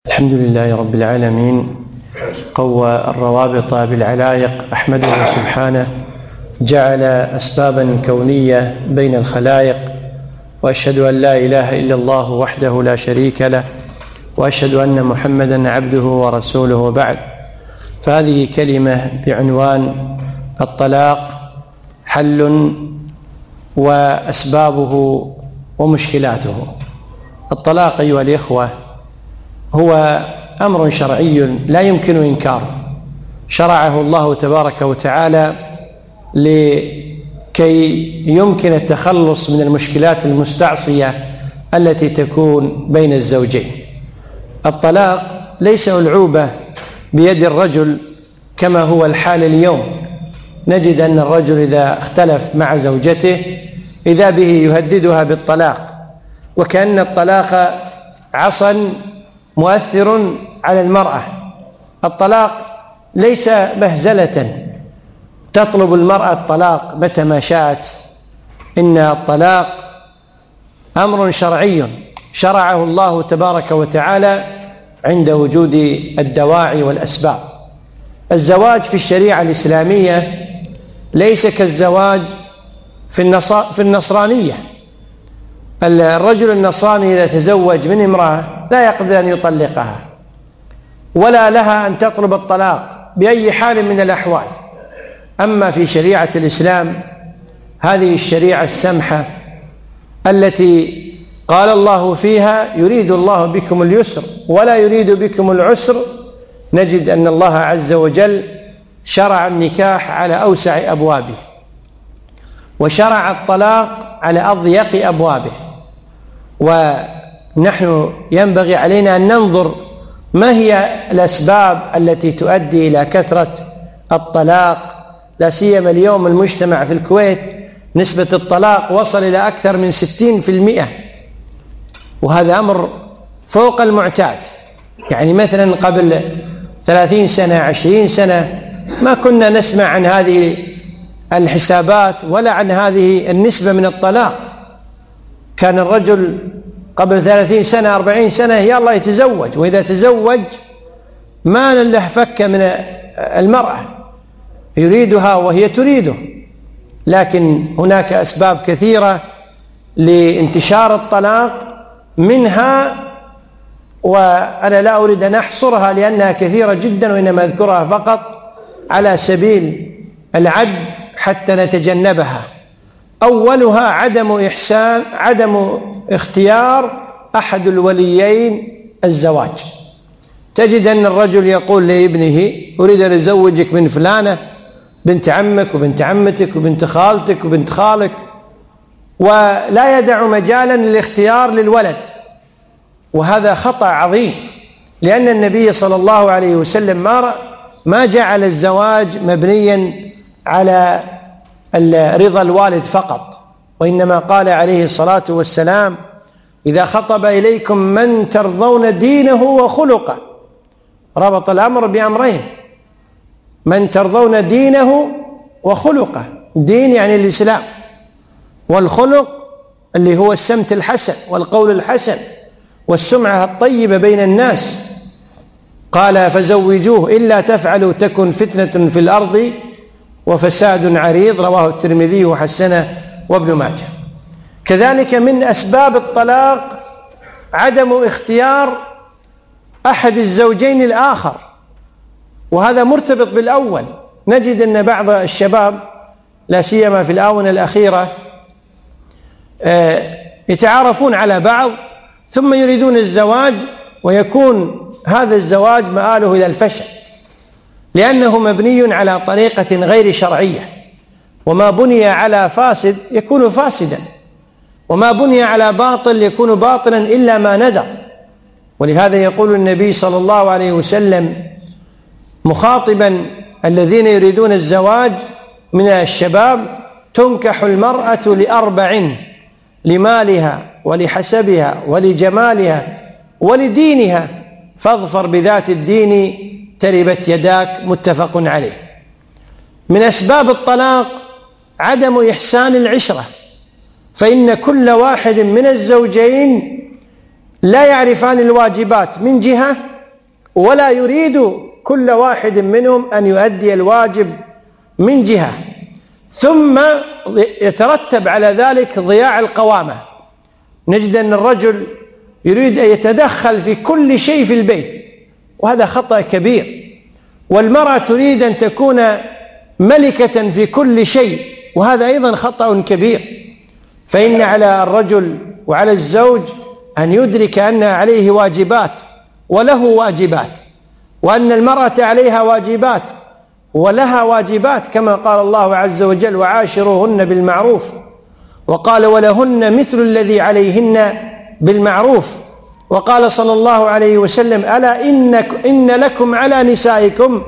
الحمد لله رب العالمين، قوى الروابط بالعلائق. أحمده سبحانه جعل أسبابا كونية بين الخلائق، وأشهد أن لا إله إلا الله وحده لا شريك له، وأشهد أن محمدا عبده ورسوله. وبعد، فهذه كلمة بعنوان الطلاق، حل وأسبابه ومشكلاته. الطلاق أيها الإخوة هو أمر شرعي لا يمكن إنكاره، شرعه الله تبارك وتعالى لكي يمكن التخلص من المشكلات المستعصية التي تكون بين الزوجين. الطلاق ليس ألعوبة بيد الرجل كما هو الحال اليوم. نجد أن الرجل إذا اختلف مع زوجته إذا به يهددها بالطلاق، وكأن الطلاق عصا مؤثر على المرأة. الطلاق ليس مهزلة تطلب المرأة الطلاق متى ما شاءت، إن الطلاق أمر شرعي شرعه الله تبارك وتعالى عند وجود الدواعي والأسباب. الزواج في الشريعة الإسلامية ليس كالزواج في النصرانية. الرجل النصراني إذا تزوج من امرأة لا يقدر أن يطلقها، ولا لها أن تطلب الطلاق بأي حال من الأحوال. أما في شريعة الإسلام، هذه الشريعة السمحة التي قال الله فيها: يريد الله بكم اليسر ولا يريد بكم العسر، نجد أن الله عز وجل شرع النكاح على أوسع أبوابه، وشرع الطلاق على أضيق أبوابه. ونحن ينبغي علينا أن ننظر ما هي الأسباب التي تؤدي إلى كثرة الطلاق. لا سيما اليوم المجتمع في الكويت نسبة الطلاق وصل إلى أكثر من 60%، وهذا أمر فوق المعتاد. يعني مثلا قبل 30 سنة 20 سنة ما كنا نسمع عن هذه الحسابات ولا عن هذه النسبة من الطلاق. كان الرجل قبل 30 سنة 40 سنة يلا يتزوج، وإذا تزوج ما له فك من المرأة، يريدها وهي تريده. لكن هناك أسباب كثيرة لانتشار الطلاق، منها وأنا لا أريد أن أحصرها لأنها كثيرة جدا، وإنما أذكرها فقط على سبيل العد حتى نتجنبها. أولها عدم اختيار أحد الوليين الزواج. تجد أن الرجل يقول لابنه: أريد أن أزوجك من فلانة بنت عمك وبنت عمتك وبنت خالتك وبنت خالك، ولا يدع مجالا للاختيار للولد. وهذا خطأ عظيم، لأن النبي صلى الله عليه وسلم ما جعل الزواج مبنيا على رضا الوالد فقط، وإنما قال عليه الصلاة والسلام: إذا خطب إليكم من ترضون دينه وخلقه. ربط الأمر بأمرين: من ترضون دينه وخلقه. دين يعني الإسلام، والخلق اللي هو السمت الحسن والقول الحسن والسمعة الطيبة بين الناس. قال: فزوجوه إلا تفعلوا تكن فتنة في الأرض وفساد عريض. رواه الترمذي وحسنه وابن ماجه. كذلك من أسباب الطلاق عدم اختيار أحد الزوجين الآخر، وهذا مرتبط بالأول. نجد أن بعض الشباب لا سيما في الآونة الأخيرة يتعارفون على بعض ثم يريدون الزواج، ويكون هذا الزواج مآله إلى الفشل، لأنه مبني على طريقة غير شرعية. وما بني على فاسد يكون فاسدا، وما بني على باطل يكون باطلا إلا ما ندر. ولهذا يقول النبي صلى الله عليه وسلم مخاطبا الذين يريدون الزواج من الشباب: تنكح المرأة ل4: لمالها ولحسبها ولجمالها ولدينها، فاظفر بذات الدين تربت يداك. متفق عليه. من أسباب الطلاق عدم إحسان العشرة، فإن كل واحد من الزوجين لا يعرفان الواجبات من جهة ولا يريد كل واحد منهم أن يؤدي الواجب من جهة، ثم يترتب على ذلك ضياع القوامة. نجد أن الرجل يريد أن يتدخل في كل شيء في البيت، وهذا خطأ كبير. والمرأة تريد أن تكون ملكة في كل شيء، وهذا أيضا خطأ كبير. فإن على الرجل وعلى الزوج أن يدرك أن عليه واجبات وله واجبات، وأن المرأة عليها واجبات ولها واجبات، كما قال الله عز وجل: وعاشروهن بالمعروف، وقال: ولهن مثل الذي عليهن بالمعروف. وقال صلى الله عليه وسلم: ألا إن لكم على نسائكم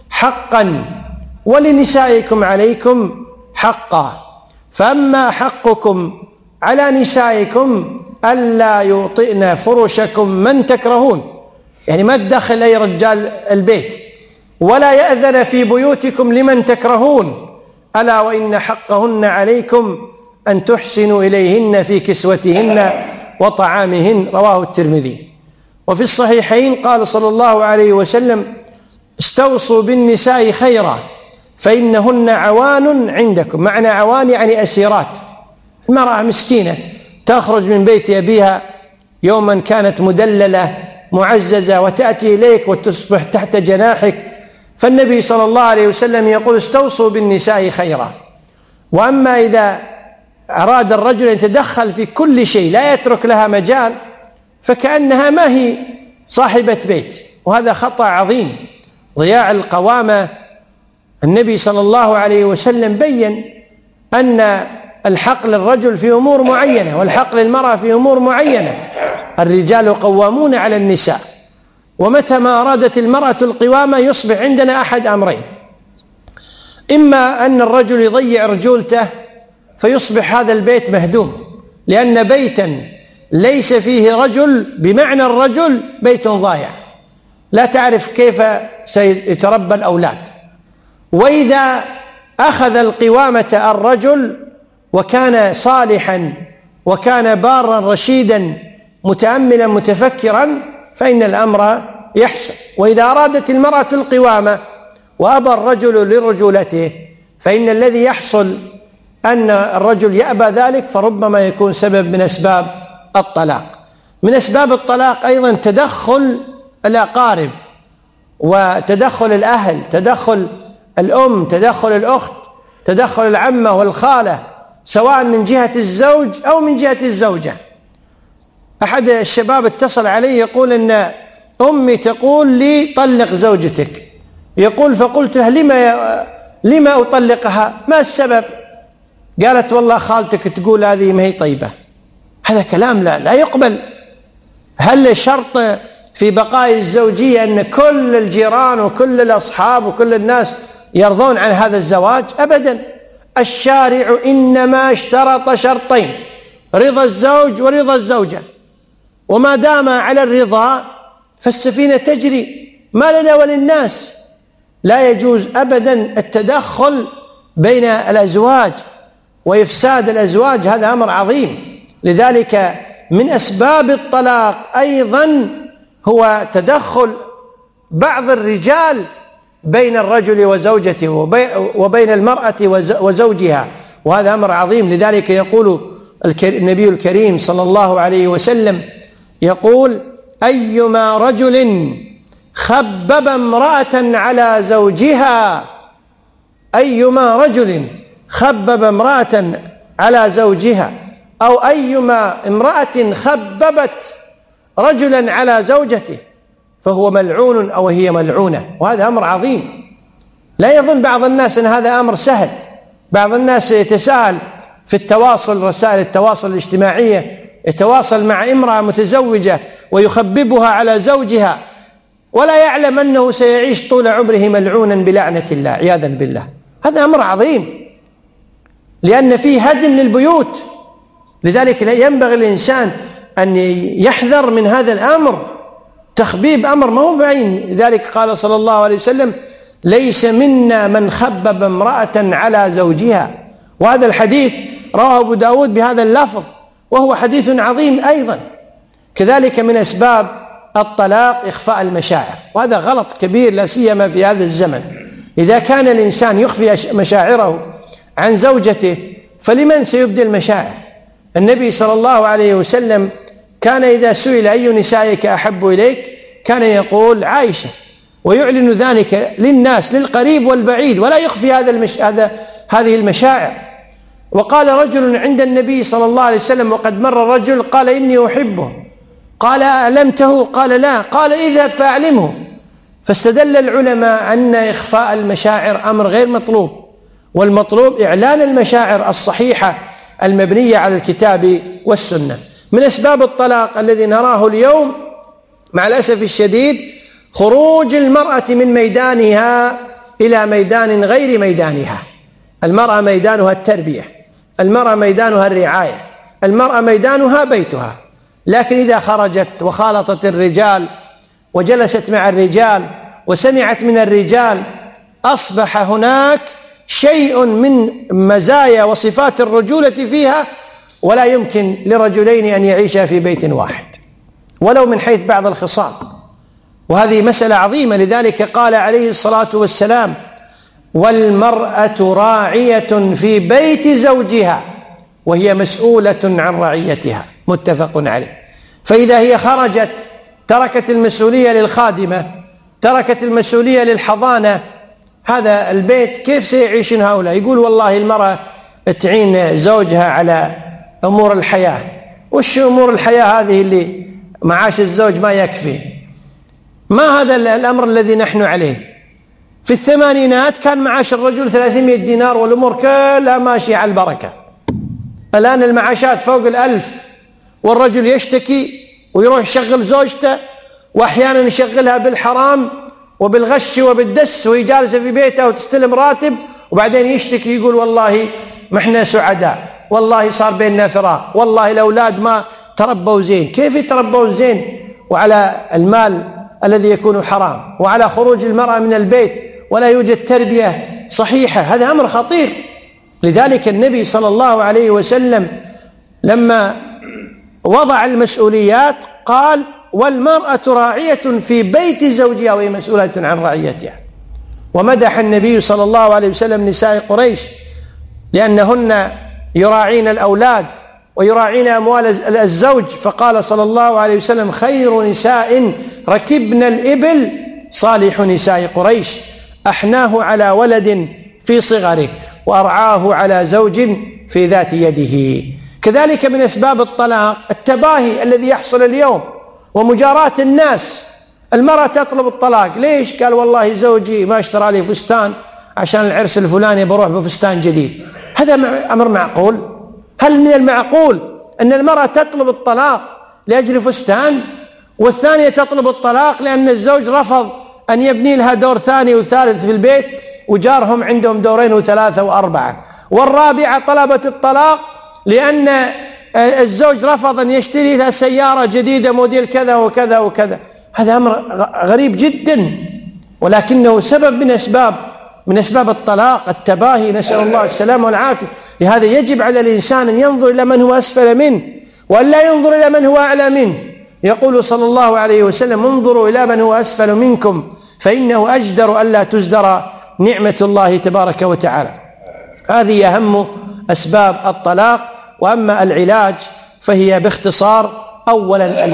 حقا ولنسائكم عليكم حقا، فأما حقكم على نسائكم ألا يوطئن فرشكم من تكرهون، يعني ما تدخل أي رجال البيت، ولا يأذن في بيوتكم لمن تكرهون، ألا وإن حقهن عليكم أن تحسنوا إليهن في كسوتهن وطعامهن. رواه الترمذي. وفي الصحيحين قال صلى الله عليه وسلم: استوصوا بالنساء خيرا فإنهن عوان عندكم. معنى عوان يعني أسيرات. المرأة مسكينة تخرج من بيت أبيها يوما كانت مدللة معززة وتأتي إليك وتصبح تحت جناحك، فالنبي صلى الله عليه وسلم يقول: استوصوا بالنساء خيرا. وأما إذا أراد الرجل أن يتدخل في كل شيء لا يترك لها مجال، فكأنها ما هي صاحبة بيت، وهذا خطأ عظيم، ضياع القوامة. النبي صلى الله عليه وسلم بين أن الحق للرجل في أمور معينة والحق للمرأة في أمور معينة. الرجال قوامون على النساء، ومتى ما أرادت المرأة القوامة يصبح عندنا أحد أمرين: إما أن الرجل يضيع رجولته فيصبح هذا البيت مهدوم، لأن بيتا ليس فيه رجل بمعنى الرجل بيت ضايع، لا تعرف كيف سيتربى الأولاد. وإذا أخذ القوامة الرجل وكان صالحا وكان بارا رشيدا متأملا متفكرا فإن الأمر يحسن. وإذا أرادت المرأة القوامة وأبى الرجل لرجولته فإن الذي يحصل أن الرجل يأبى ذلك، فربما يكون سبب من أسباب الطلاق. من أسباب الطلاق أيضا تدخل الأقارب وتدخل الأهل، تدخل الأم، تدخل الأخت، تدخل العمة والخالة، سواء من جهة الزوج أو من جهة الزوجة. أحد الشباب اتصل علي يقول إن أمي تقول لي: طلق زوجتك. يقول: فقلت له: لما أطلقها؟ ما السبب؟ قالت: والله خالتك تقول هذه ما هي طيبة. هذا كلام لا يقبل. هل شرط في بقاء الزوجية أن كل الجيران وكل الأصحاب وكل الناس يرضون عن هذا الزواج؟ أبدا. الشارع إنما اشترط شرطين: رضا الزوج ورضا الزوجة، وما دام على الرضا فالسفينة تجري، ما لنا وللناس. لا يجوز أبدا التدخل بين الأزواج وإفساد الأزواج، هذا أمر عظيم. لذلك من أسباب الطلاق أيضا هو تدخل بعض الرجال بين الرجل وزوجته وبين المرأة وزوجها، وهذا أمر عظيم. لذلك يقول النبي الكريم صلى الله عليه وسلم يقول: أيما رجل خبب امرأة على زوجها، أيما رجل خبب امرأة على زوجها، أو أيما امرأة خببت رجلا على زوجته فهو ملعون أو هي ملعونة. وهذا أمر عظيم. لا يظن بعض الناس أن هذا أمر سهل. بعض الناس يتساهل في التواصل، رسائل التواصل الاجتماعية، يتواصل مع امرأة متزوجة ويخببها على زوجها ولا يعلم أنه سيعيش طول عمره ملعونا بلعنة الله عياذا بالله. هذا أمر عظيم، لأن فيه هدم للبيوت. لذلك ينبغي الإنسان أن يحذر من هذا الأمر. تخبيب أمر ما هو بعين. لذلك قال صلى الله عليه وسلم: ليس منا من خبب امرأة على زوجها. وهذا الحديث رواه أبو داود بهذا اللفظ، وهو حديث عظيم أيضا. كذلك من أسباب الطلاق إخفاء المشاعر، وهذا غلط كبير لا سيما في هذا الزمن. إذا كان الإنسان يخفي مشاعره عن زوجته فلمن سيبدي المشاعر؟ النبي صلى الله عليه وسلم كان إذا سئل أي نسائك أحب إليك كان يقول عائشة، ويعلن ذلك للناس للقريب والبعيد ولا يخفي هذه المشاعر. وقال رجل عند النبي صلى الله عليه وسلم وقد مر رجل قال إني أحبه، قال أعلمته؟ قال لا، قال اذهب فأعلمه. فاستدل العلماء أن إخفاء المشاعر أمر غير مطلوب، والمطلوب إعلان المشاعر الصحيحة المبنية على الكتاب والسنة. من أسباب الطلاق الذي نراه اليوم مع الأسف الشديد خروج المرأة من ميدانها إلى ميدان غير ميدانها. المرأة ميدانها التربية، المرأة ميدانها الرعاية، المرأة ميدانها بيتها، لكن إذا خرجت وخالطت الرجال وجلست مع الرجال وسمعت من الرجال أصبح هناك شيء من مزايا وصفات الرجولة فيها، ولا يمكن لرجلين أن يعيشا في بيت واحد ولو من حيث بعض الخصال، وهذه مسألة عظيمة. لذلك قال عليه الصلاة والسلام والمرأة راعية في بيت زوجها وهي مسؤولة عن رعيتها، متفق عليه. فإذا هي خرجت تركت المسؤولية للخادمة، تركت المسؤولية للحضانة، هذا البيت كيف سيعيشون هؤلاء؟ يقول والله المرأة تعين زوجها على أمور الحياة. وش أمور الحياة هذه اللي معاش الزوج ما يكفي؟ ما هذا الأمر الذي نحن عليه؟ في الثمانينات كان معاش الرجل 300 دينار والأمور كلها ماشية على البركة. الآن المعاشات فوق 1000، والرجل يشتكي ويروح يشغل زوجته، وأحيانا يشغلها بالحرام وبالغش وبالدس، وهي جالسة في بيتها وتستلم راتب، وبعدين يشتكي يقول والله ما احنا سعداء، والله صار بيننا فراق، والله الأولاد ما تربوا زين. كيف يتربون زين وعلى المال الذي يكون حرام، وعلى خروج المرأة من البيت ولا يوجد تربية صحيحة؟ هذا أمر خطير. لذلك النبي صلى الله عليه وسلم لما وضع المسؤوليات قال والمرأة راعية في بيت زوجها وهي مسؤولة عن رعيتها. ومدح النبي صلى الله عليه وسلم نساء قريش لأنهن يراعين الأولاد ويراعين أموال الزوج، فقال صلى الله عليه وسلم خير نساء ركبن الإبل صالح نساء قريش، أحناه على ولد في صغره وأرعاه على زوج في ذات يده. كذلك من أسباب الطلاق التباهي الذي يحصل اليوم ومجاراة الناس. المرأة تطلب الطلاق، ليش؟ قال والله زوجي ما اشترى لي فستان عشان العرس الفلاني بروح بفستان جديد. هذا أمر معقول؟ هل من المعقول أن المرأة تطلب الطلاق لأجل فستان، والثانية تطلب الطلاق لأن الزوج رفض أن يبني لها دور ثاني وثالث في البيت وجارهم عندهم دورين وثلاثة وأربعة، والرابعة طلبت الطلاق لأن الزوج رفض أن يشتري لها سيارة جديدة موديل كذا وكذا وكذا؟ هذا أمر غريب جدا، ولكنه سبب من أسباب الطلاق التباهي، نسأل الله السلامة والعافية. لهذا يجب على الإنسان أن ينظر إلى من هو أسفل منه وأن لا ينظر إلى من هو أعلى منه. يقول صلى الله عليه وسلم انظروا إلى من هو أسفل منكم فإنه أجدر ألا تزدر نعمة الله تبارك وتعالى. هذه أهم أسباب الطلاق. وأما العلاج فهي باختصار أولا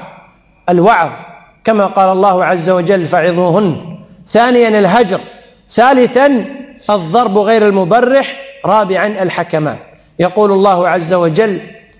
الوعظ كما قال الله عز وجل فعظوهن، ثانيا الهجر، ثالثا الضرب غير المبرح، رابعا الحكمان. يقول الله عز وجل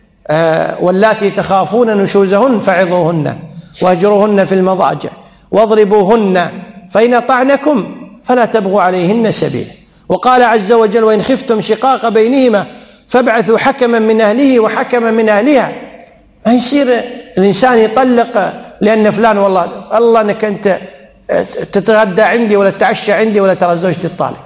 واللاتي تخافون نشوزهن فعظوهن واهجروهن في المضاجع واضربوهن فإن أطعنكم فلا تبغوا عليهن سبيلا. وقال عز وجل وإن خفتم شقاق بينهما فابعثوا حكما من أهله وحكما من أهلها. ما يصير الإنسان يطلق لأن فلان والله الله أنك أنت تتغدى عندي ولا تتعشى عندي ولا ترى زوجتي الطالق.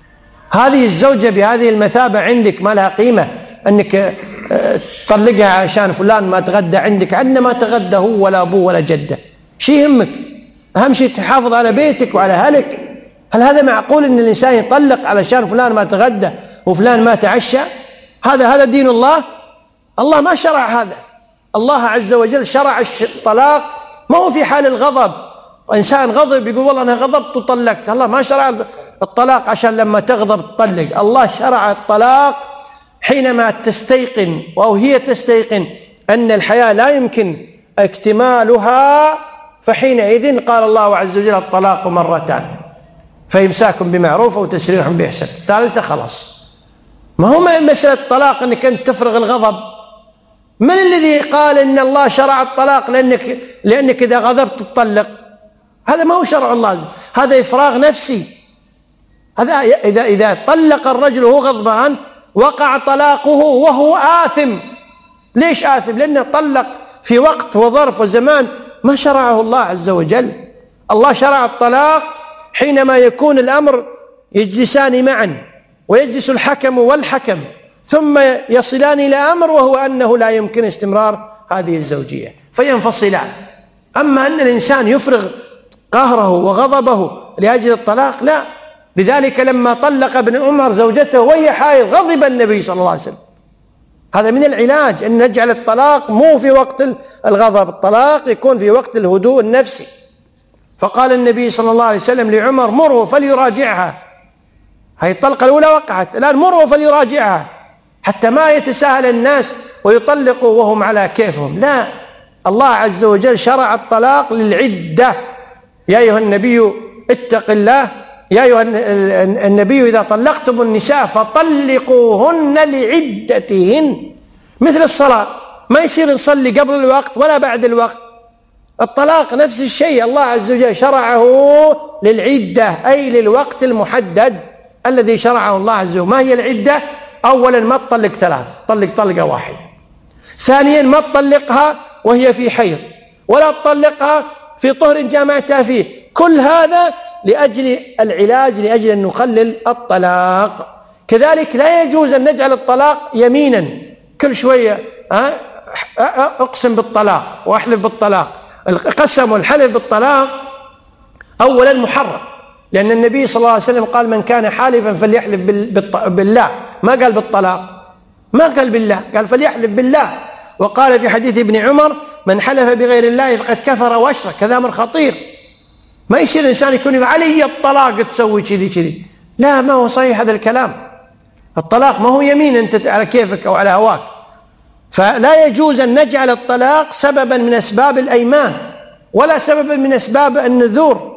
هذه الزوجة بهذه المثابة عندك ما لها قيمة أنك تطلقها عشان فلان ما تغدى عندك، عندنا ما تغدى هو ولا أبوه ولا جده. شي يهمك؟ أهم شيء تحافظ على بيتك وعلى أهلك. هل هذا معقول أن الإنسان يطلق علشان فلان ما تغدى وفلان ما تعشى؟ هذا دين الله؟ الله ما شرع هذا. الله عز وجل شرع الطلاق ما هو في حال الغضب. إنسان غضب يقول والله أنا غضبت وطلقت. الله ما شرع الطلاق عشان لما تغضب تطلق. الله شرع الطلاق حينما تستيقن أو هي تستيقن أن الحياة لا يمكن اكتمالها، فحينئذ قال الله عز وجل الطلاق مرتان، فإمساك بمعروف أو تسريح بإحسان. الثالثة خلاص. ما هو مسألة الطلاق أنك أنت تفرغ الغضب. من الذي قال إن الله شرع الطلاق لأنك إذا غضبت تطلق؟ هذا ما هو شرع الله، هذا إفراغ نفسي. هذا إذا طلق الرجل وهو غضبان وقع طلاقه وهو آثم. ليش آثم؟ لأنه طلق في وقت وظرف وزمان ما شرعه الله عز وجل. الله شرع الطلاق حينما يكون الأمر يجلسان معا، ويجلس الحكم والحكم، ثم يصلان إلى أمر وهو أنه لا يمكن استمرار هذه الزوجية فينفصلان. أما أن الإنسان يفرغ قهره وغضبه لأجل الطلاق لا. لذلك لما طلق ابن عمر زوجته وهي حائض غضب النبي صلى الله عليه وسلم. هذا من العلاج أن نجعل الطلاق مو في وقت الغضب، الطلاق يكون في وقت الهدوء النفسي. فقال النبي صلى الله عليه وسلم لعمر مره فليراجعها. هذه الطلقة الأولى وقعت، الآن مره فليراجعها، حتى ما يتساهل الناس ويطلقوا وهم على كيفهم. لا، الله عز وجل شرع الطلاق للعدة. يا أيها النبي اتق الله، يا أيها النبي إذا طلقتم النساء فطلقوهن لعدتهن. مثل الصلاة ما يصير نصلي قبل الوقت ولا بعد الوقت. الطلاق نفس الشيء، الله عز وجل شرعه للعدة، أي للوقت المحدد الذي شرعه الله عز وجل. ما هي العدة؟ أولا ما تطلق ثلاث، طلق طلقة واحدة. ثانيا ما تطلقها وهي في حيض، ولا تطلقها في طهر جامعتها فيه. كل هذا لأجل العلاج، لأجل أن نقلل الطلاق. كذلك لا يجوز أن نجعل الطلاق يمينا، كل شوية أقسم بالطلاق وأحلف بالطلاق. القسم والحلف بالطلاق أولا محرم، لأن النبي صلى الله عليه وسلم قال من كان حالفا فليحلف بالله، ما قال بالطلاق، ما قال بالله، قال فليحلف بالله. وقال في حديث ابن عمر من حلف بغير الله فقد كفر واشرك. هذا أمر خطير. ما يصير الإنسان يكون يقول علي الطلاق تسوي كذي. لا، ما هو صحيح هذا الكلام. الطلاق ما هو يمين أنت على كيفك أو على هواك. فلا يجوز أن نجعل الطلاق سببا من أسباب الأيمان ولا سببا من أسباب النذور.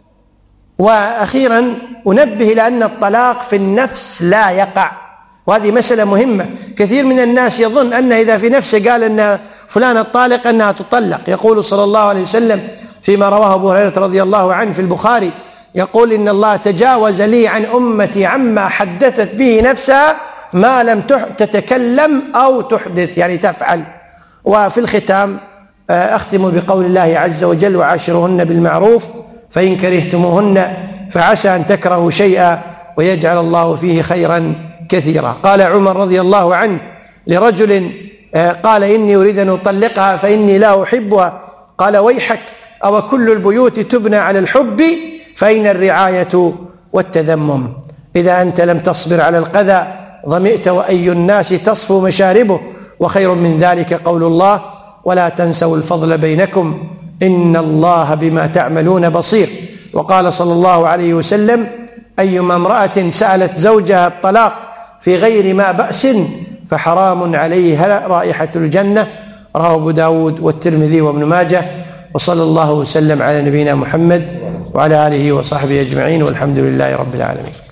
وأخيرا أنبه إلى أن الطلاق في النفس لا يقع، وهذه مسألة مهمة. كثير من الناس يظن أنه إذا في نفسه قال أن فلان الطالق أنها تطلق. يقول صلى الله عليه وسلم فيما رواه أبو هريرة رضي الله عنه في البخاري، يقول إن الله تجاوز لي عن أمتي عما حدثت به نفسها ما لم تتكلم أو تحدث، يعني تفعل. وفي الختام أختم بقول الله عز وجل وعاشرهن بالمعروف فإن كرهتموهن فعسى أن تكرهوا شيئا ويجعل الله فيه خيرا كثيرا. قال عمر رضي الله عنه لرجل قال إني أريد أن أطلقها فإني لا أحبها، قال ويحك أو كل البيوت تبنى على الحب فأين الرعاية والتذمم. إذا أنت لم تصبر على القذى ظمئت وأي الناس تصفو مشاربه، وخير من ذلك قول الله ولا تنسوا الفضل بينكم إن الله بما تعملون بصير. وقال صلى الله عليه وسلم أيما امرأة سألت زوجها الطلاق في غير ما بأس فحرام عليها رائحة الجنة. رواه أبو داود والترمذي وابن ماجه. وصلى الله وسلم على نبينا محمد وعلى آله وصحبه أجمعين، والحمد لله رب العالمين.